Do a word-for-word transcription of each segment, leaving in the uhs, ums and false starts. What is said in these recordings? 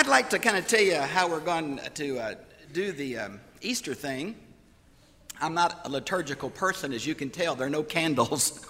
I'd like to kind of tell you how we're going to uh, do the um, Easter thing. I'm not a liturgical person, as you can tell. There are no candles.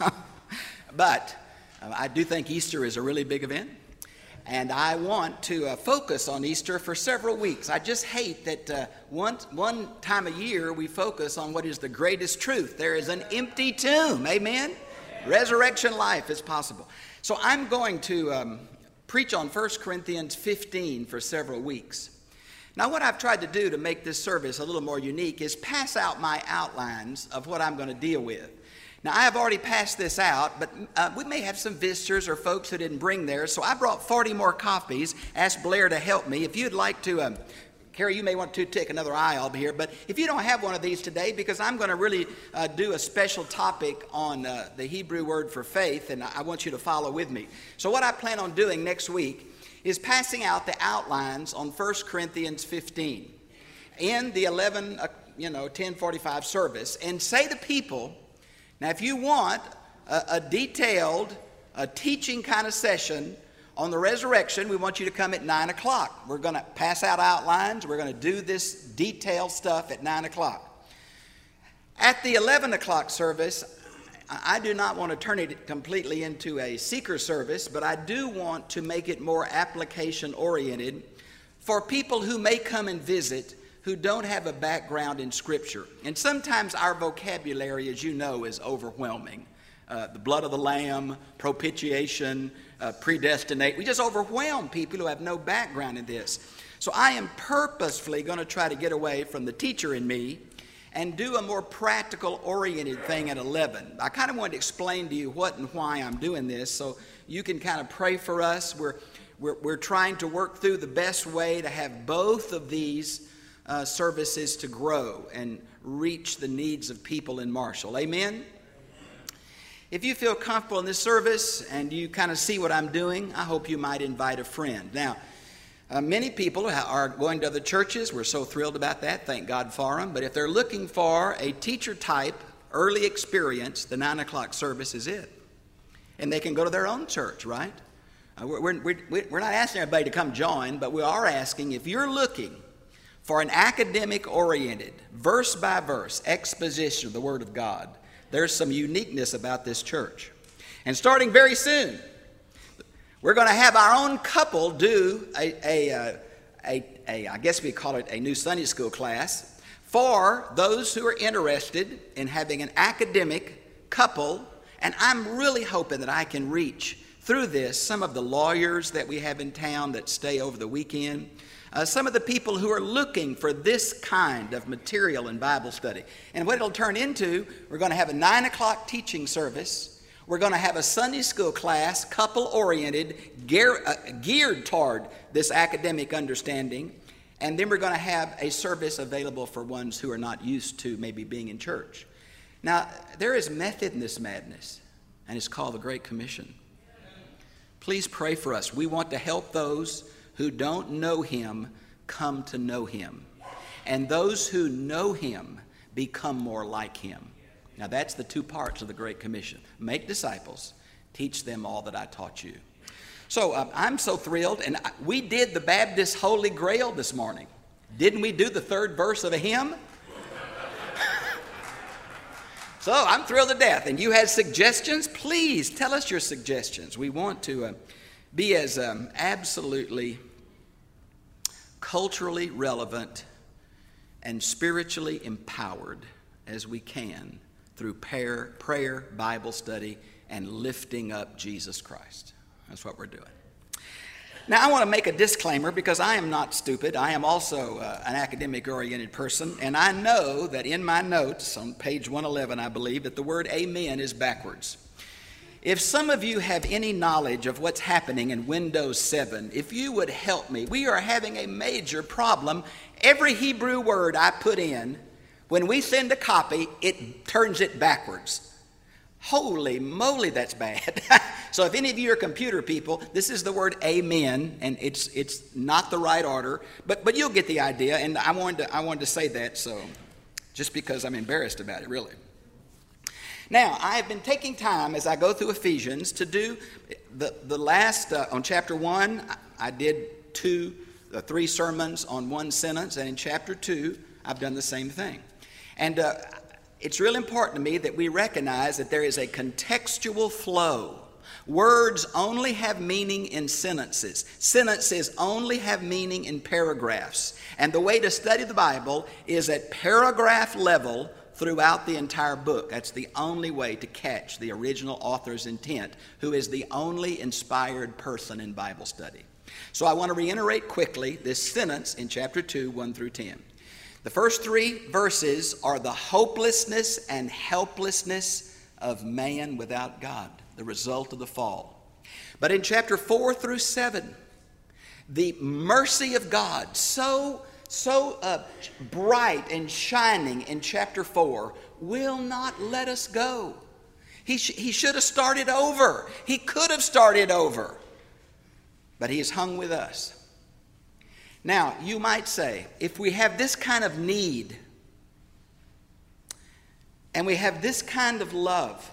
But uh, I do think Easter is a really big event. And I want to uh, focus on Easter for several weeks. I just hate that uh, one, one time a year we focus on what is the greatest truth. There is an empty tomb. Amen? Resurrection life is possible. So I'm going to um, preach on First Corinthians fifteen for several weeks. Now, what I've tried to do to make this service a little more unique is pass out my outlines of what I'm going to deal with. Now, I have already passed this out, but uh, we may have some visitors or folks who didn't bring theirs, so I brought forty more copies. Asked Blair to help me. If you'd like to, um, Carrie, you may want to take another aisle here, but if you don't have one of these today, because I'm going to really uh, do a special topic on uh, the Hebrew word for faith, and I want you to follow with me. So what I plan on doing next week is passing out the outlines on First Corinthians fifteen in the eleven, uh, you know, ten forty-five service, and say to people, now if you want a, a detailed a teaching kind of session on the resurrection, we want you to come at nine o'clock. We're going to pass out outlines. We're going to do this detailed stuff at nine o'clock. At the eleven o'clock service, I do not want to turn it completely into a seeker service, but I do want to make it more application-oriented for people who may come and visit who don't have a background in Scripture. And sometimes our vocabulary, as you know, is overwhelming. Uh, the blood of the Lamb, propitiation, uh, predestinate. We just overwhelm people who have no background in this. So I am purposefully going to try to get away from the teacher in me and do a more practical oriented thing at eleven. I kind of want to explain to you what and why I'm doing this so you can kind of pray for us. We're, we're, we're trying to work through the best way to have both of these uh, services to grow and reach the needs of people in Marshall. Amen? If you feel comfortable in this service and you kind of see what I'm doing, I hope you might invite a friend. Now, Uh, many people are going to other churches. We're so thrilled about that. Thank God for them. But if they're looking for a teacher type early experience, the nine o'clock service is it. And they can go to their own church, right? Uh, we're, we're, we're not asking everybody to come join, but we are asking if you're looking for an academic-oriented, verse-by-verse exposition of the Word of God, there's some uniqueness about this church. And starting very soon, we're going to have our own couple do a, a, a, a, a, I guess we call it a new Sunday school class for those who are interested in having an academic couple. And I'm really hoping that I can reach through this some of the lawyers that we have in town that stay over the weekend, uh, some of the people who are looking for this kind of material in Bible study. And what it'll turn into, we're going to have a nine o'clock teaching service. We're going to have a Sunday school class, couple-oriented, gear, uh, geared toward this academic understanding. And then we're going to have a service available for ones who are not used to maybe being in church. Now, there is method in this madness, and it's called the Great Commission. Please pray for us. We want to help those who don't know Him come to know Him. And those who know Him become more like Him. Now, that's the two parts of the Great Commission. Make disciples, teach them all that I taught you. So uh, I'm so thrilled, and I, we did the Baptist Holy Grail this morning. Didn't we do the third verse of a hymn? So I'm thrilled to death. And you had suggestions? Please tell us your suggestions. We want to uh, be as um, absolutely culturally relevant and spiritually empowered as we can through prayer, prayer, Bible study, and lifting up Jesus Christ. That's what we're doing. Now, I want to make a disclaimer because I am not stupid. I am also uh, an academic-oriented person, and I know that in my notes on page one eleven, I believe, that the word amen is backwards. If some of you have any knowledge of what's happening in Windows seven, if you would help me, we are having a major problem. Every Hebrew word I put in, when we send a copy, it turns it backwards. Holy moly, that's bad. So if any of you are computer people, this is the word amen, and it's it's not the right order, but but you'll get the idea, and I wanted to, I wanted to say that, so just because I'm embarrassed about it, really. Now, I have been taking time as I go through Ephesians to do the, the last, uh, on chapter one, I did two uh, three sermons on one sentence, and in chapter two, I've done the same thing. And uh, it's real important to me that we recognize that there is a contextual flow. Words only have meaning in sentences. Sentences only have meaning in paragraphs. And the way to study the Bible is at paragraph level throughout the entire book. That's the only way to catch the original author's intent, who is the only inspired person in Bible study. So I want to reiterate quickly this sentence in chapter two, one through ten. The first three verses are the hopelessness and helplessness of man without God, the result of the fall. But in chapter four through seven, the mercy of God, so so uh, bright and shining in chapter four, will not let us go. He, sh- he should have started over. He could have started over. But he has hung with us. Now, you might say, if we have this kind of need, and we have this kind of love,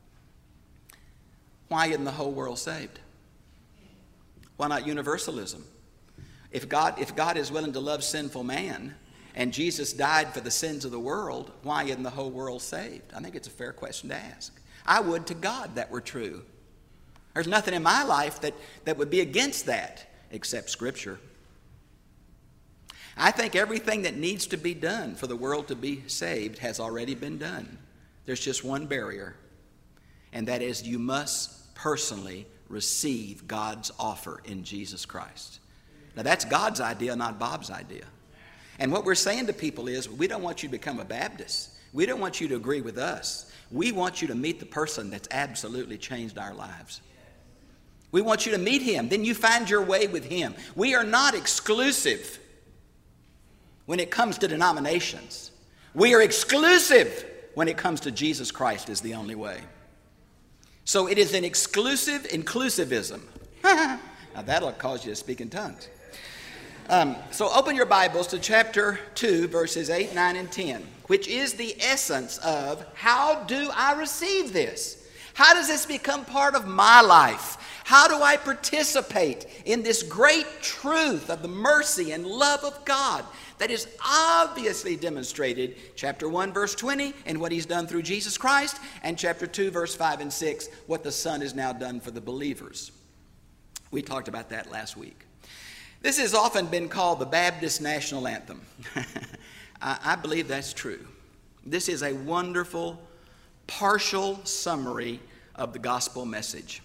why isn't the whole world saved? Why not universalism? If God, if God is willing to love sinful man, and Jesus died for the sins of the world, why isn't the whole world saved? I think it's a fair question to ask. I would to God that were true. There's nothing in my life that, that would be against that, except Scripture. I think everything that needs to be done for the world to be saved has already been done. There's just one barrier, and that is you must personally receive God's offer in Jesus Christ. Now, that's God's idea, not Bob's idea. And what we're saying to people is, we don't want you to become a Baptist. We don't want you to agree with us. We want you to meet the person that's absolutely changed our lives. We want you to meet him. Then you find your way with him. We are not exclusive when it comes to denominations. We are exclusive when it comes to Jesus Christ as the only way. So it is an exclusive inclusivism. Now that'll cause you to speak in tongues. Um, so open your Bibles to chapter two, verses eight, nine, and ten, which is the essence of how do I receive this? How does this become part of my life? How do I participate in this great truth of the mercy and love of God that is obviously demonstrated, chapter one, verse twenty, and what he's done through Jesus Christ, and chapter two, verse five and six, what the Son has now done for the believers. We talked about that last week. This has often been called the Baptist national anthem. I, I believe that's true. This is a wonderful, partial summary of the gospel message.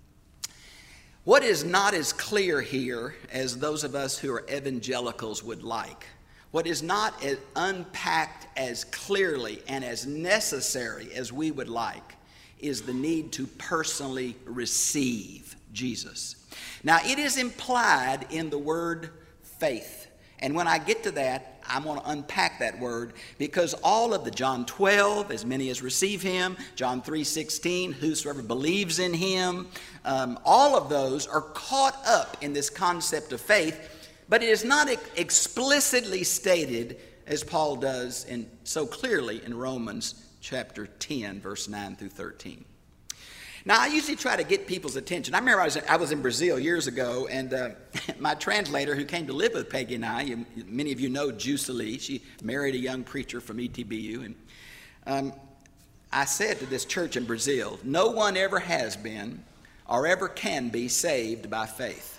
What is not as clear here as those of us who are evangelicals would like, what is not as unpacked as clearly and as necessary as we would like, is the need to personally receive Jesus. Now, it is implied in the word faith. And when I get to that, I want to unpack that word, because all of the John twelve, as many as receive him, John three sixteen, whosoever believes in him, um, all of those are caught up in this concept of faith, but it is not ex- explicitly stated as Paul does in, so clearly in Romans chapter ten, verse nine through thirteen. Now, I usually try to get people's attention. I remember I was, I was in Brazil years ago, and uh, my translator who came to live with Peggy and I, you, many of you know Jusalee, she married a young preacher from E T B U, and um, I said to this church in Brazil, no one ever has been or ever can be saved by faith.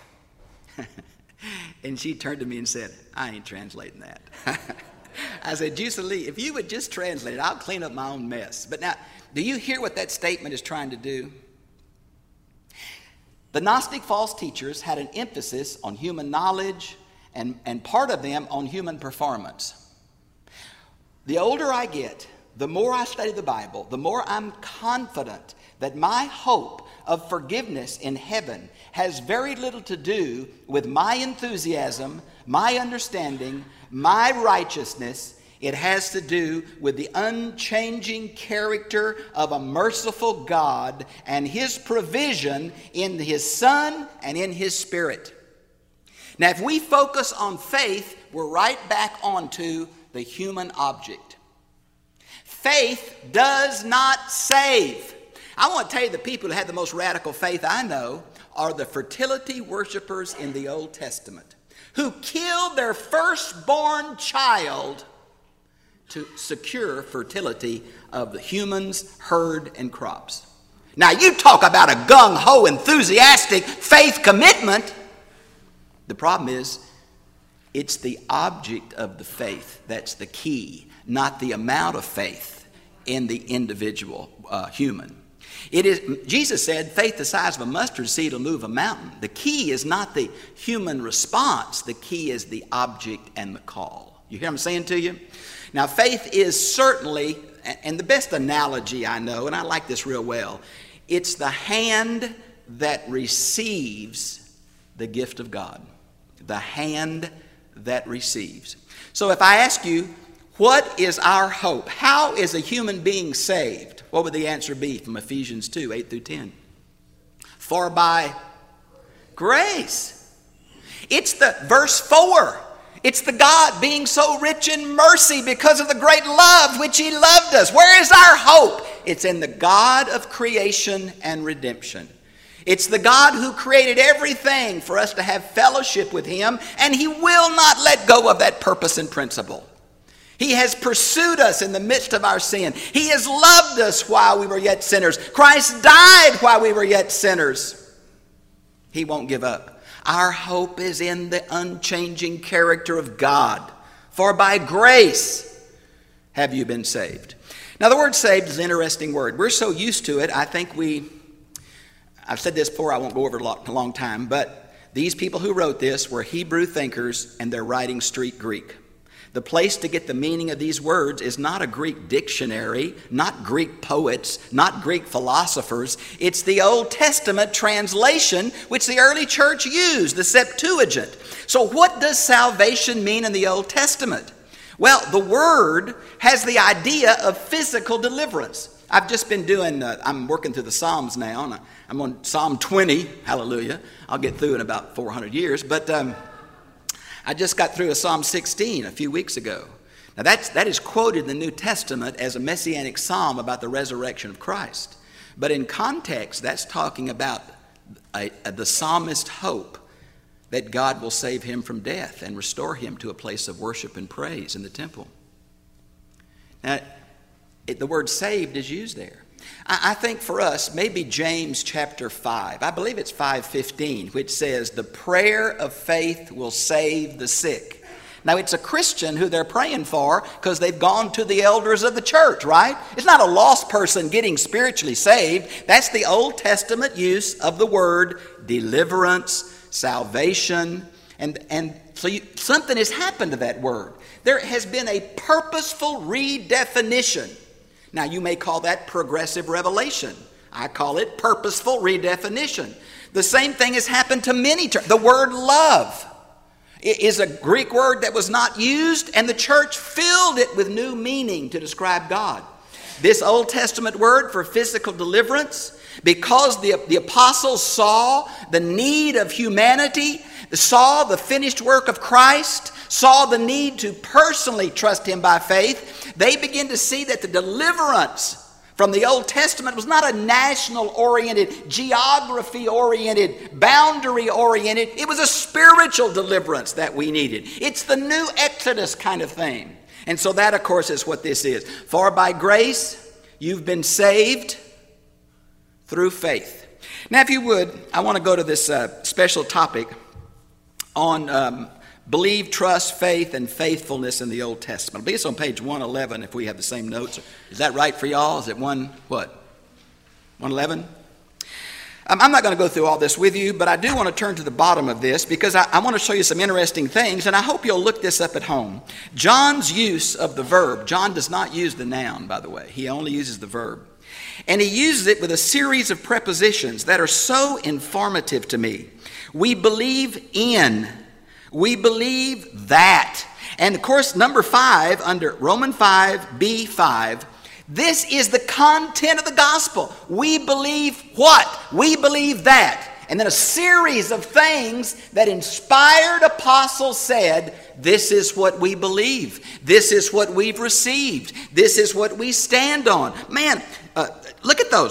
And she turned to me and said, I ain't translating that. I said, Jusalee, if you would just translate it, I'll clean up my own mess. But now, do you hear what that statement is trying to do? The Gnostic false teachers had an emphasis on human knowledge and, and part of them on human performance. The older I get, the more I study the Bible, the more I'm confident that my hope of forgiveness in heaven has very little to do with my enthusiasm, my understanding, my righteousness. It has to do with the unchanging character of a merciful God and his provision in his Son and in his Spirit. Now, if we focus on faith, we're right back onto the human object. Faith does not save. I want to tell you, the people who have the most radical faith I know are the fertility worshipers in the Old Testament. who killed their firstborn child to secure fertility of the humans, herd, and crops. Now, you talk about a gung-ho, enthusiastic faith commitment. The problem is, it's the object of the faith that's the key, not the amount of faith in the individual uh, human. It is, Jesus said, faith the size of a mustard seed will move a mountain. The key is not the human response. The key is the object and the call. You hear what I'm saying to you? Now, faith is certainly, and the best analogy I know, and I like this real well, it's the hand that receives the gift of God. The hand that receives. So if I ask you, what is our hope? How is a human being saved? What would the answer be from Ephesians two, eight through ten? For by grace. It's the verse four. It's the God being so rich in mercy because of the great love which he loved us. Where is our hope? It's in the God of creation and redemption. It's the God who created everything for us to have fellowship with him, and he will not let go of that purpose and principle. He has pursued us in the midst of our sin. He has loved us while we were yet sinners. Christ died while we were yet sinners. He won't give up. Our hope is in the unchanging character of God. For by grace have you been saved. Now, the word saved is an interesting word. We're so used to it, I think we, I've said this before, I won't go over it a, lot, a long time, but these people who wrote this were Hebrew thinkers, and they're writing street Greek. The place to get the meaning of these words is not a Greek dictionary, not Greek poets, not Greek philosophers. It's the Old Testament translation which the early church used, the Septuagint. So what does salvation mean in the Old Testament? Well, the word has the idea of physical deliverance. I've just been doing, uh, I'm working through the Psalms now, and I'm on Psalm twenty, hallelujah. I'll get through in about four hundred years, but um, I just got through a Psalm sixteen a few weeks ago. Now that's, that is quoted in the New Testament as a messianic psalm about the resurrection of Christ. But in context, that's talking about a, a, the psalmist's hope that God will save him from death and restore him to a place of worship and praise in the temple. Now, it, the word saved is used there. I, I think for us, maybe James chapter five, I believe it's five fifteen, which says, the prayer of faith will save the sick. Now, it's a Christian who they're praying for because they've gone to the elders of the church, right? It's not a lost person getting spiritually saved. That's the Old Testament use of the word deliverance, salvation, and, and so you, something has happened to that word. There has been a purposeful redefinition. Now, you may call that progressive revelation. I call it purposeful redefinition. The same thing has happened to many terms. The word love is a Greek word that was not used, and the church filled it with new meaning to describe God. This Old Testament word for physical deliverance, because the, the apostles saw the need of humanity, saw the finished work of Christ, saw the need to personally trust him by faith, they began to see that the deliverance from the Old Testament was not a national-oriented, geography-oriented, boundary-oriented. It was a spiritual deliverance that we needed. It's the new Exodus kind of thing. And so that, of course, is what this is. For by grace, you've been saved through faith. Now, if you would, I want to go to this uh, special topic on um, believe, trust, faith, and faithfulness in the Old Testament. I believe it's on page one eleven if we have the same notes. Is that right for y'all? Is it one, what? one eleven? Um, I'm not going to go through all this with you, but I do want to turn to the bottom of this because I, I want to show you some interesting things, and I hope you'll look this up at home. John's use of the verb, John does not use the noun, by the way. He only uses the verb. And he uses it with a series of prepositions that are so informative to me. We believe in. We believe that. And of course, number five, under Romans five, B five, this is the content of the gospel. We believe what? We believe that. And then a series of things that inspired apostles said, this is what we believe. This is what we've received. This is what we stand on. Man, uh, look at those.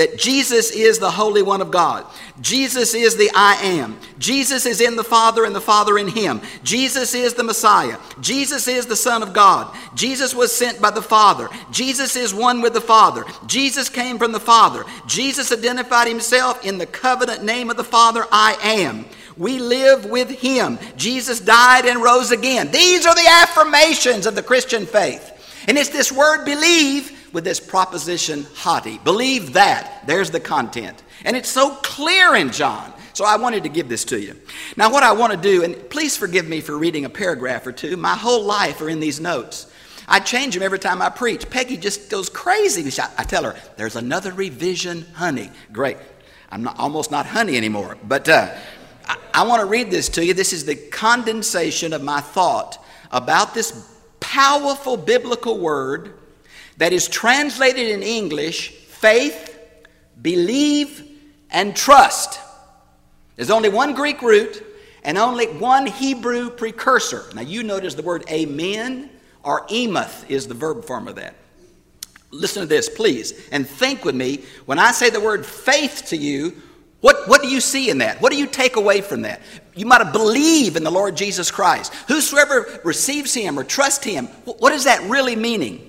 that Jesus is the Holy One of God. Jesus is the I Am. Jesus is in the Father and the Father in him. Jesus is the Messiah. Jesus is the Son of God. Jesus was sent by the Father. Jesus is one with the Father. Jesus came from the Father. Jesus identified himself in the covenant name of the Father, I Am. We live with him. Jesus died and rose again. These are the affirmations of the Christian faith. And it's this word believe with this proposition haughty. Believe that. There's the content. And it's so clear in John. So I wanted to give this to you. Now what I want to do, and please forgive me for reading a paragraph or two. My whole life are in these notes. I change them every time I preach. Peggy just goes crazy. I tell her, there's another revision, honey. Great. I'm not almost not honey anymore. But uh, I, I want to read this to you. This is the condensation of my thought about this powerful biblical word that is translated in English, faith, believe, and trust. There's only one Greek root and only one Hebrew precursor. Now you notice the word amen or emoth is the verb form of that. Listen to this, please, and think with me. When I say the word faith to you, what, what do you see in that? What do you take away from that? You might have believed in the Lord Jesus Christ. Whosoever receives him or trusts him, what is that really meaning?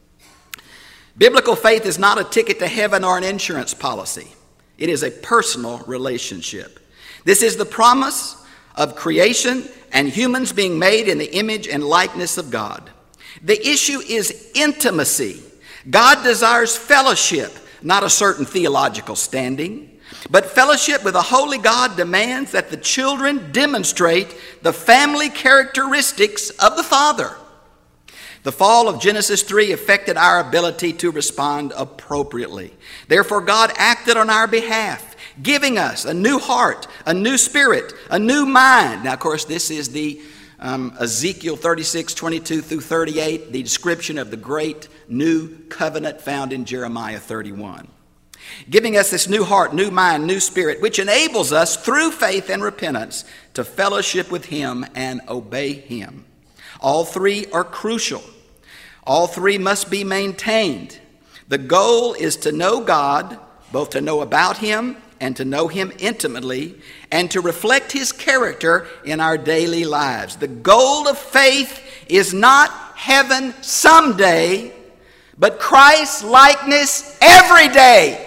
Biblical faith is not a ticket to heaven or an insurance policy. It is a personal relationship. This is the promise of creation and humans being made in the image and likeness of God. The issue is intimacy. God desires fellowship, not a certain theological standing. But fellowship with a holy God demands that the children demonstrate the family characteristics of the Father. The fall of Genesis three affected our ability to respond appropriately. Therefore, God acted on our behalf, giving us a new heart, a new spirit, a new mind. Now, of course, this is the um, Ezekiel thirty-six, twenty-two through thirty-eight, the description of the great new covenant found in Jeremiah thirty-one. Giving us this new heart, new mind, new spirit, which enables us through faith and repentance to fellowship with him and obey him. All three are crucial. All three must be maintained. The goal is to know God, both to know about him and to know him intimately, and to reflect his character in our daily lives. The goal of faith is not heaven someday, but Christ's likeness every day.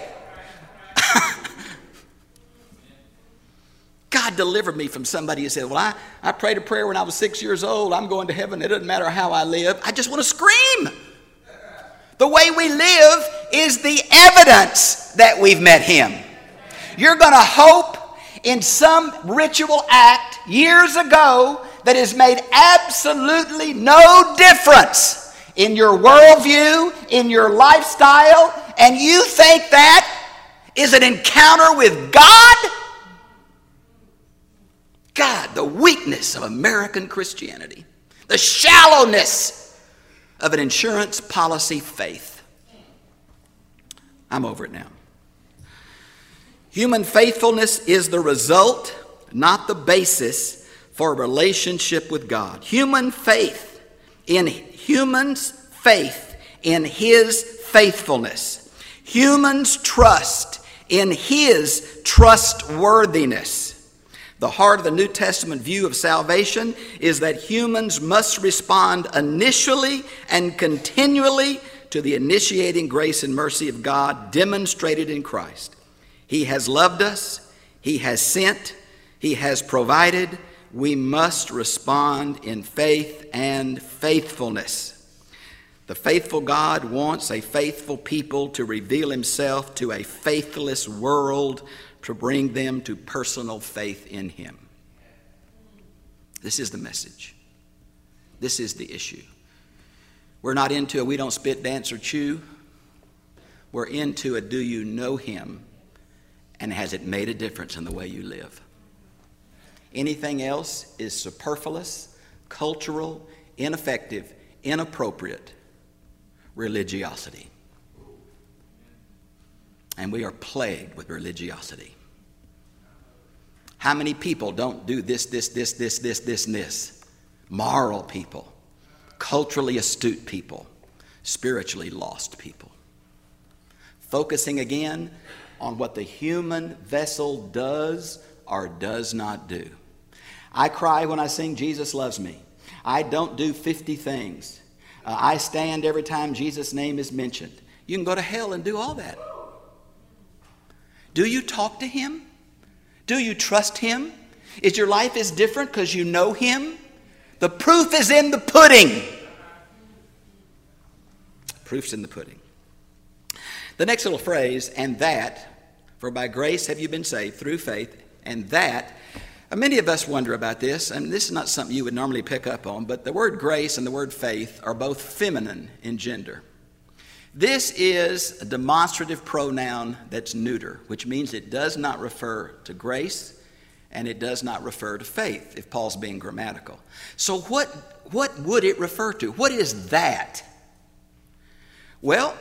God delivered me from somebody who said, well, I, I prayed a prayer when I was six years old. I'm going to heaven. It doesn't matter how I live. I just want to scream. The way we live is the evidence that we've met him. You're going to hope in some ritual act years ago that has made absolutely no difference in your worldview, in your lifestyle, and you think that is an encounter with God? God, the weakness of American Christianity, the shallowness of an insurance policy faith. I'm over it now. Human faithfulness is the result, not the basis for a relationship with God. Human faith in humans' faith in his faithfulness. Humans' trust in his trustworthiness. The heart of the New Testament view of salvation is that humans must respond initially and continually to the initiating grace and mercy of God demonstrated in Christ. He has loved us, he has sent, he has provided. We must respond in faith and faithfulness. The faithful God wants a faithful people to reveal himself to a faithless world, to bring them to personal faith in him. This is the message. This is the issue. We're not into a we don't spit, dance, or chew. We're into a do you know him, and has it made a difference in the way you live? Anything else is superfluous, cultural, ineffective, inappropriate religiosity. And we are plagued with religiosity. How many people don't do this, this, this, this, this, this, and this? Moral people, culturally astute people, spiritually lost people. focusing again on what the human vessel does or does not do. I cry when I sing Jesus Loves Me. I don't do fifty things. Uh, I stand every time Jesus' name is mentioned. You can go to hell and do all that. Do you talk to him? Do you trust him? Is your life is different because you know him? The proof is in the pudding. Proof's in the pudding. The next little phrase, and that, for by grace have you been saved through faith, and that, uh, many of us wonder about this, and this is not something you would normally pick up on, but the word grace and the word faith are both feminine in gender. This is a demonstrative pronoun that's neuter, which means it does not refer to grace and it does not refer to faith, if Paul's being grammatical. So what, what would it refer to? What is that? Well,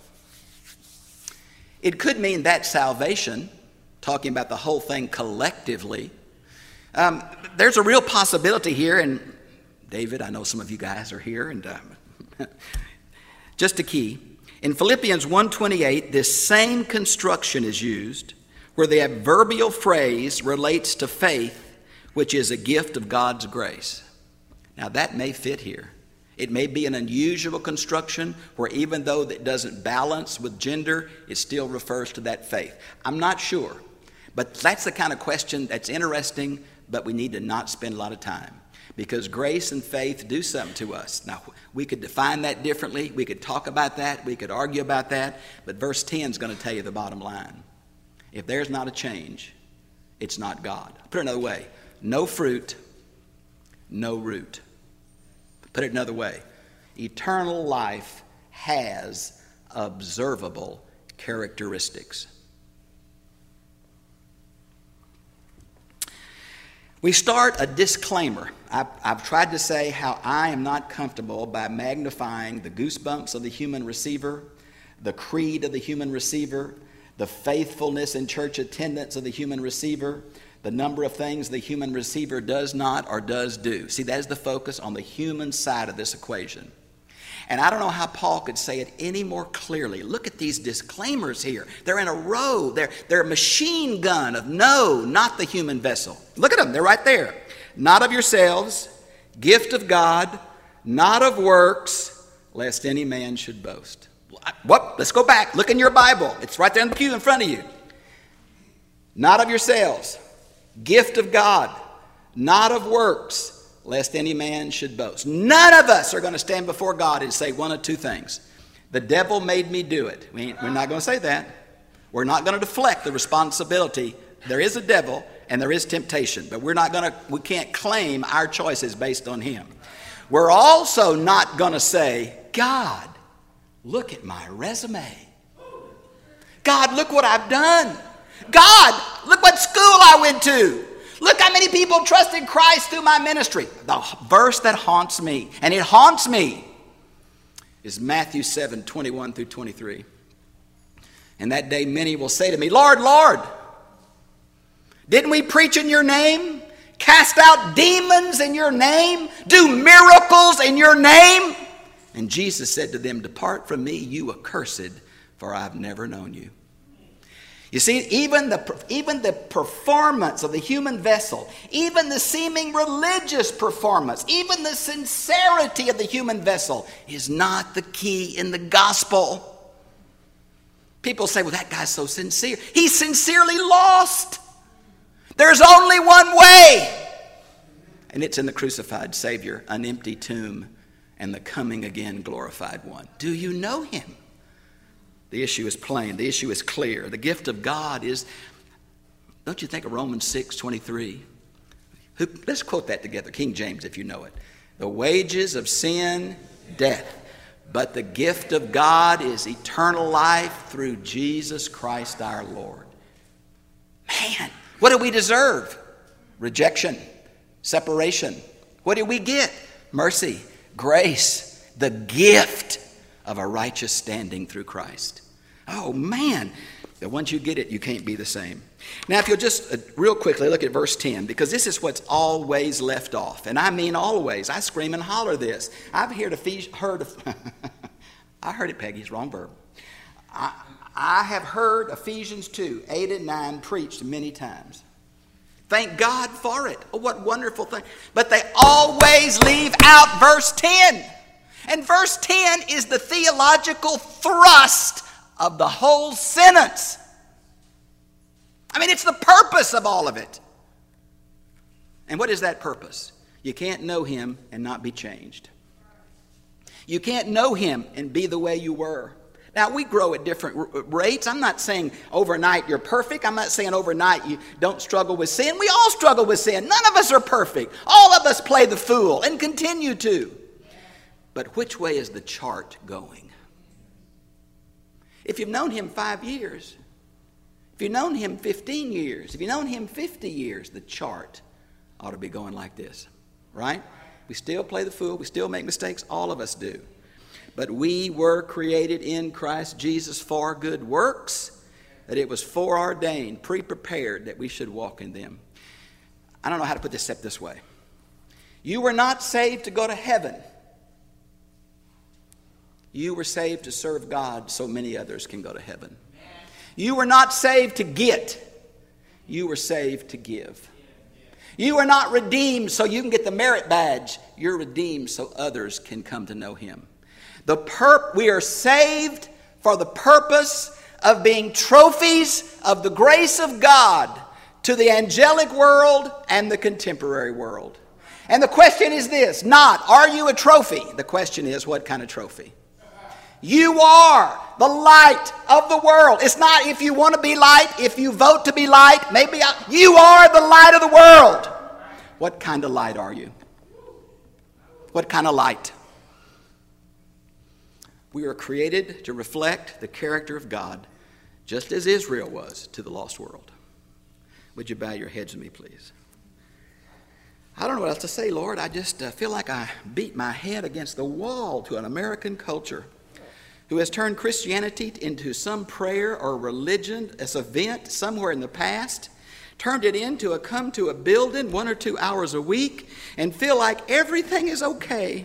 it could mean that salvation, talking about the whole thing collectively. Um, there's a real possibility here, and David, I know some of you guys are here, and um, just a key. In Philippians one twenty-eight, this same construction is used where the adverbial phrase relates to faith, which is a gift of God's grace. Now that may fit here. It may be an unusual construction where even though it doesn't balance with gender, it still refers to that faith. I'm not sure, but that's the kind of question that's interesting, but we need to not spend a lot of time. Because grace and faith do something to us. Now, we could define that differently. We could talk about that. We could argue about that. But verse ten is going to tell you the bottom line. If there's not a change, it's not God. Put it another way. No fruit, no root. Put it another way. Eternal life has observable characteristics. We start a disclaimer. I've, I've tried to say how I am not comfortable by magnifying the goosebumps of the human receiver, the creed of the human receiver, the faithfulness in church attendance of the human receiver, the number of things the human receiver does not or does do. See, that is the focus on the human side of this equation. And I don't know how Paul could say it any more clearly. Look at these disclaimers here. They're in a row. They're, they're a machine gun of no, not the human vessel. Look at them. They're right there. Not of yourselves, gift of God, not of works, lest any man should boast. What? Let's go back. Look in your Bible. It's right there in the pew in front of you. Not of yourselves, gift of God, not of works, lest any man should boast. None of us are going to stand before God and say one of two things. The devil made me do it. We ain't, we're not going to say that. We're not going to deflect the responsibility. There is a devil and there is temptation, but we're not going to, we can't claim our choices based on him. We're also not going to say, God, look at my resume. God, look what I've done. God, look what school I went to. Look how many people trusted Christ through my ministry. The verse that haunts me, and it haunts me, is Matthew seven, twenty-one through twenty-three. And that day many will say to me, Lord, Lord, didn't we preach in your name? Cast out demons in your name? Do miracles in your name? And Jesus said to them, depart from me, you accursed, for I have never known you. You see, even the, even the performance of the human vessel, even the seeming religious performance, even the sincerity of the human vessel is not the key in the gospel. People say, well, that guy's so sincere. He's sincerely lost. There's only one way. And it's in the crucified Savior, an empty tomb, and the coming again glorified one. Do you know him? The issue is plain. The issue is clear. The gift of God is, don't you think of Romans six twenty-three? Who, let's quote that together, King James, if you know it. The wages of sin, death. But the gift of God is eternal life through Jesus Christ our Lord. Man, what do we deserve? Rejection, separation. What do we get? Mercy, grace, the gift of a righteous standing through Christ. Oh man, that once you get it, you can't be the same. Now if you'll just uh, real quickly look at verse ten, because this is what's always left off. And I mean always. I scream and holler this. I've heard a fe- heard of, I heard it, Peggy, it's wrong verb. I, I have heard Ephesians two, eight and nine preached many times. Thank God for it. Oh, what wonderful thing. But they always leave out verse ten. And verse ten is the theological thrust of the whole sentence. I mean, it's the purpose of all of it. And what is that purpose? You can't know him and not be changed. You can't know him and be the way you were. Now, we grow at different r- rates. I'm not saying overnight you're perfect. I'm not saying overnight you don't struggle with sin. We all struggle with sin. None of us are perfect. All of us play the fool and continue to. But which way is the chart going? If you've known him five years, if you've known him fifteen years, if you've known him fifty years, the chart ought to be going like this, right? We still play the fool. We still make mistakes. All of us do. But we were created in Christ Jesus for good works, that it was foreordained, pre-prepared that we should walk in them. I don't know how to put this except this way. You were not saved to go to heaven. You were saved to serve God so many others can go to heaven. You were not saved to get. You were saved to give. You are not redeemed so you can get the merit badge. You're redeemed so others can come to know him. The perp- we are saved for the purpose of being trophies of the grace of God to the angelic world and the contemporary world. And the question is this, not, are you a trophy? The question is, what kind of trophy? You are the light of the world. It's not if you want to be light, if you vote to be light, maybe I, you are the light of the world. What kind of light are you? What kind of light? We are created to reflect the character of God, just as Israel was to the lost world. Would you bow your heads with me, please? I don't know what else to say, Lord. I just uh, feel like I beat my head against the wall to an American culture who has turned Christianity into some prayer or religion, as event somewhere in the past, turned it into a come to a building one or two hours a week and feel like everything is okay.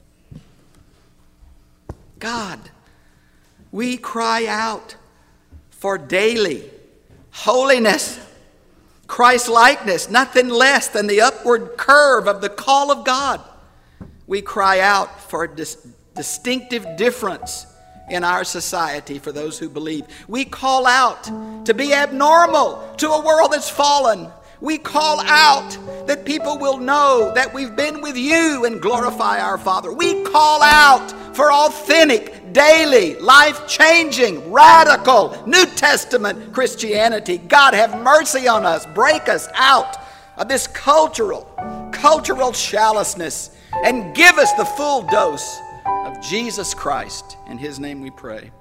God, we cry out for daily holiness, Christ-likeness, nothing less than the upward curve of the call of God. We cry out for dis- distinctive difference in our society for those who believe. We call out to be abnormal to a world that's fallen. We call out that people will know that we've been with you and glorify our Father. We call out for authentic, daily, life-changing, radical, New Testament Christianity. God, have mercy on us. Break us out of this cultural, cultural shallousness and give us the full dose of Jesus Christ. In his name we pray.